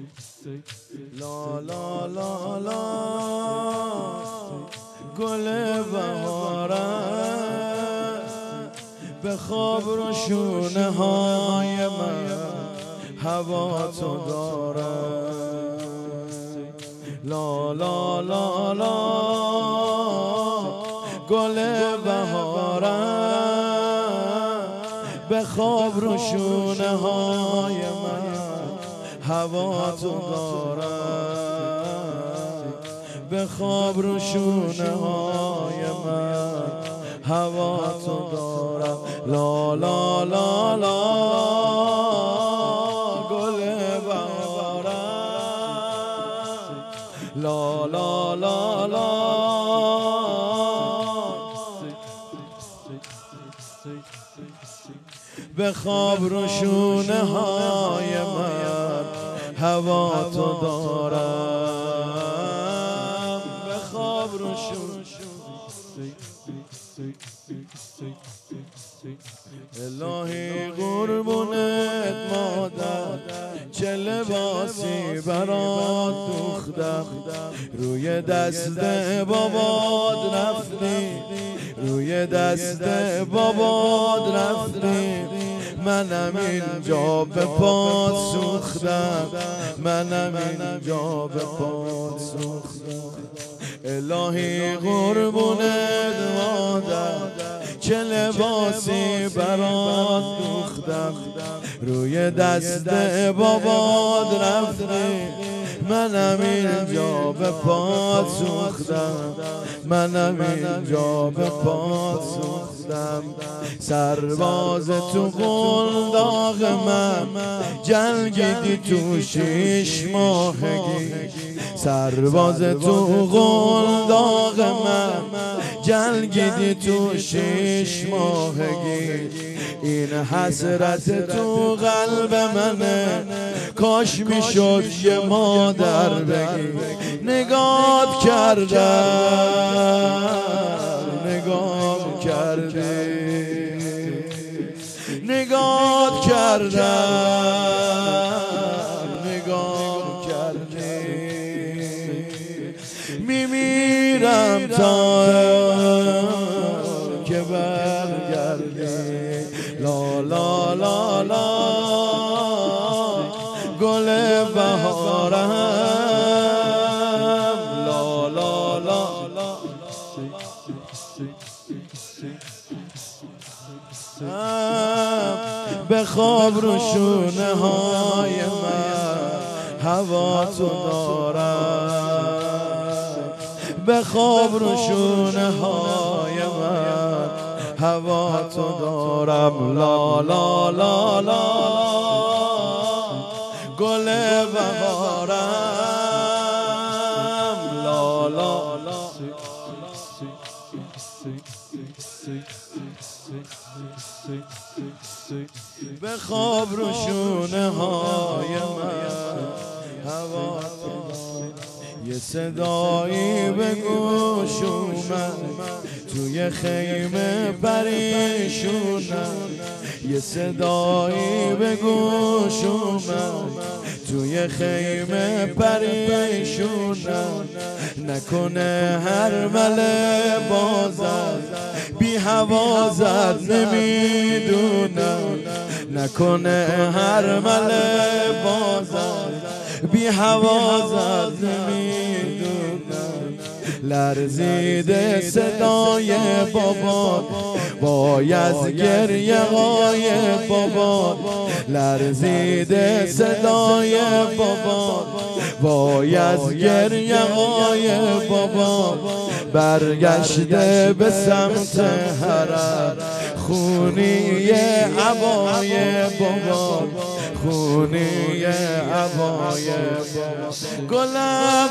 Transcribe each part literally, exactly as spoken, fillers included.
لا لا لا لا گل بهارم به خواب رو شونه های من هوا تو دارم. لا لا لا لا گل بهارم به خواب رو شونه های من هوا تو دارم. به خواب رو شونه های من هوا تو دارم. لا لا لا لا گل بهارم. لا لا لا لا به خواب رو شونه های من هوا تو دارم. به خواب رو شونه الهی قربونت مادر چه لباسی برات دوختم. روی دست بابات رفتی، روی دست بابات رفتی، منم اینجا به پات سوختم، منم اینجا به پات سوختم. الهی قربونت مادر چه لباسی برات دوختم. روی دست بابات رفتی، منم اینجا به پات سوختم، منم اینجا به پات سوختم. سرباز تو قلداغ من جنگیدی تو شیش ماهگی. سرباز تو قلداغ من جنگیدی تو شیش ماهگی. این حسرت تو قلب منه، کاش میشد یه مادر بگی. نگات کردم، نگام کردی، نگات کردم، نگام کردی. میمیرم تا که برگردی. لا لا لا لا گل بهارم. لا لا لا به خواب رو شونه های من هوا تو دارم. به خواب رو شونه های من هوا تو دارم. لا لا لا لا گل بهارم. لا لا لا به خواب رو شونه های من هوا تو دارم. یه صدایی به گوش اومد توی خیمه پریشونم. یه صدایی به گوش اومد توی خیمه پریشونم. نکنه هر مله بازد بی هوا زد نمیدونم. نکنه هر مله بازد بی هوا زد نمیدونم. لرزیده صدای بابات باید گریه های بابات. لرزیده صدای بابات باید گریه های بابات. برگشته به سمت حرم خونی عبای بابات، خونی عبای بابات. گلم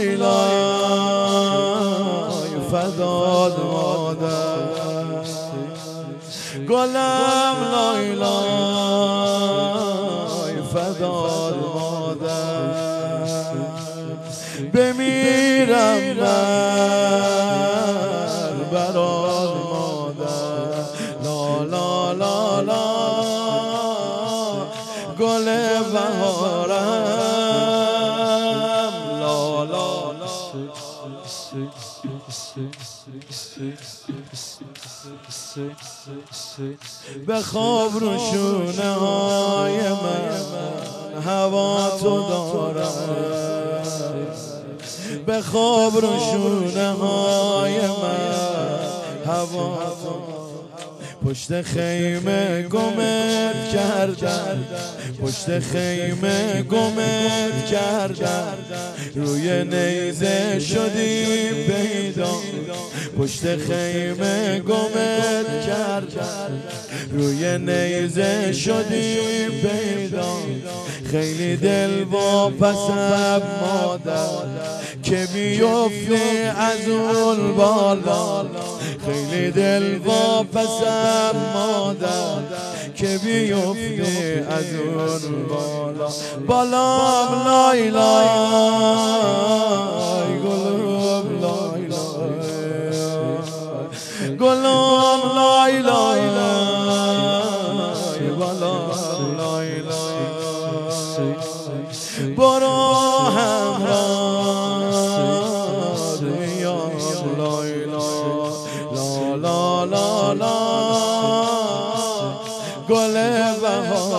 لایلای فداد مادر، گلم لایلای فداد مادر. بمیرم من برات مادر. لا لا لا لا گل بهارم. به خواب رو شونه های من هوا تو دارم، به خواب رو شونه های من هوا تو. پشت خیمه گمت کردن، پشت خیمه گمت کردن، روی نیزه شدی پیدا. پشت خیمه گمت کردن، روی نیزه شدی پیدا. خیلی دل واپسم مادر که بیفتی از اون بالا، خیلی دل واپسم مادر که بیفتی از اون بالا. بالام لای لای گلوم لای لای گلوم لای لای بالام لای لای. برو همراه دنیا لای لا لا لا لا گل بهار